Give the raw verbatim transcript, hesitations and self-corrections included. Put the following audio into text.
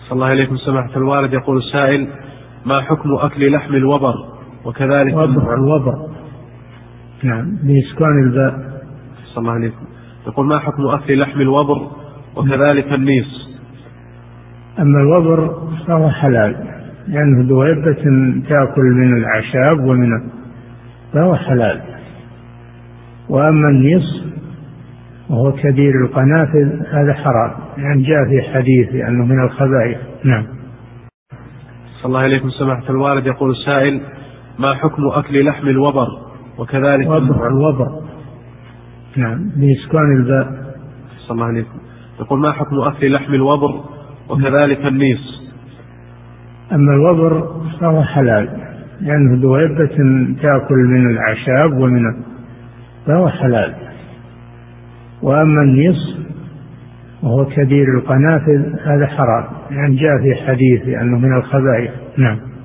صلى الله عليكم سماحة الوالد. يقول السائل: ما حكم أكل لحم الوبر وكذلك وبر الوبر؟ نعم، بإسكان الباء. صلى الله عليكم. يقول: ما حكم أكل لحم الوبر وكذلك النيص؟ أما الوبر فهو حلال لأنه دويبة تأكل من الأعشاب ومن فهو حلال. وأما النيص وهو كبير القنافذ هذا حرام، يعني جاء في حديث لأنه من الخبائث. نعم. صلى الله عليكم سماحة الوالد. يقول السائل: ما حكم أكل لحم الوبر وكذلك وبر الوبر؟ نعم، بإسكان الباء. صلى الله عليكم. يقول: ما حكم أكل لحم الوبر وكذلك النيص؟ أما الوبر فهو حلال لأنه دويبة تأكل من الأعشاب ومن فهو حلال. وأما النيص وهو كبير القنافذ هذا حرام، يعني جاء في حديث لأنه من الخبائث. نعم.